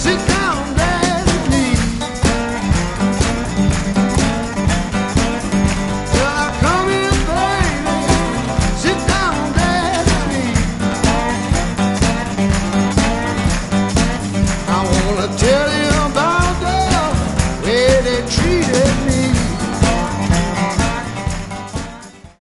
Sit down, daddy, please. Well, I come here, baby. Sit down, daddy, please. I wanna tell